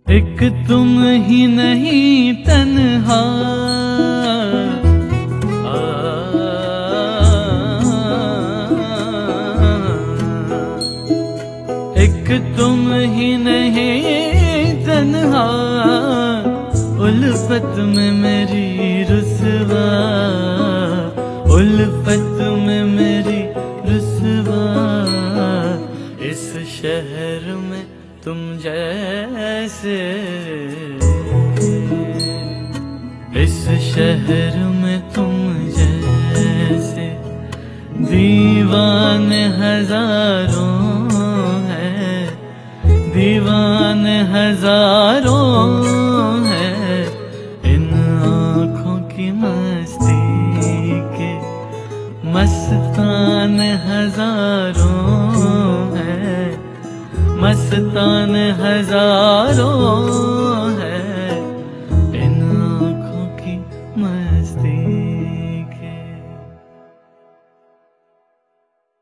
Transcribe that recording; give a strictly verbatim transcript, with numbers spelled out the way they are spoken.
एक तुम ही नहीं तन्हा, आ, एक तुम ही नहीं तन्हा, उल्फत में मेरी रुसवा, उल्फत में मेरी रुसवा। इस शहर में तुम जैसे, इस शहर में तुम जैसे दीवाने हजारों हैं, दीवाने हजारों हैं। इन आँखों की मस्ती के मस्तान हजारों हैं, मस्तान हजारों।